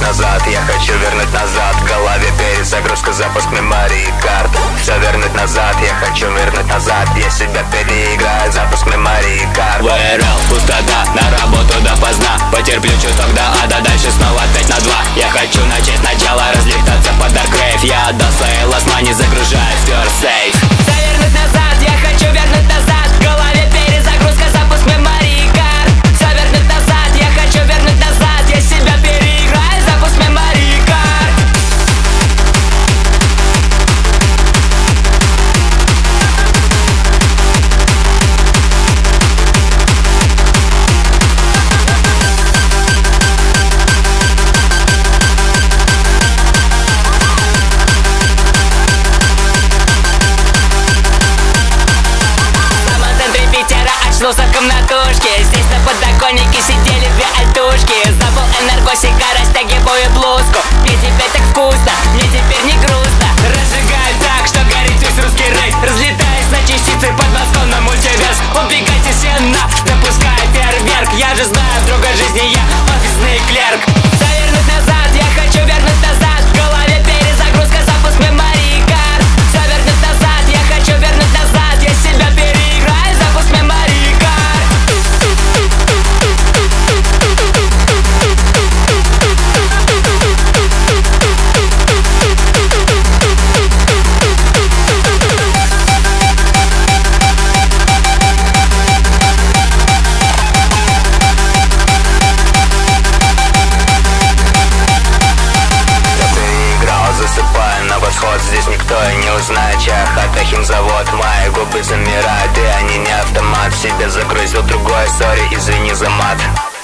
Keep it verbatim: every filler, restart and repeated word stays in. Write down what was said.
назад, я хочу вернуть назад. В голове перезагрузка, запуск мемории карт. Все вернуть назад, я хочу вернуть назад. Я себя переиграю, запуск мемории карт. ВРЛ, пустота, на работу допоздна. Потерплю чуток до ада, дальше снова пять на два. Я хочу начать сначала, разлетаться по Dark Rave. Я отдал свои last money, загружаю first save. Все вернуть назад, я хочу вернуть назад. В голове перезагрузка, запуск мемории карт. Все вернуть назад, я хочу вернуть назад. Я себя переиграю, запуск мемории карт. Очнулся в комнатушке, здесь на подоконнике сидели две альтушки. Забыл энергосика, растягиваю блузку. Мне теперь так вкусно, мне теперь не грустно. Разжигаю так, что горит весь русский рэп. Разлетаясь на частицы под мостом на мультиверс. Убегайте все на, запуская фейерверк. Я же знаю, в другой жизни я офисный клерк. Все вернуть назад, я хочу вернуть назад. В голове перезагрузка, запуск мемории карт. Все вернуть назад, я хочу вернуть назад. Я себя переиграю, запуск мемории карт. Здесь никто и не узнает, чья хата, химзавод. Мои губы замирают, и они не автомат. В себя загрузил другой, сори, извини за мат.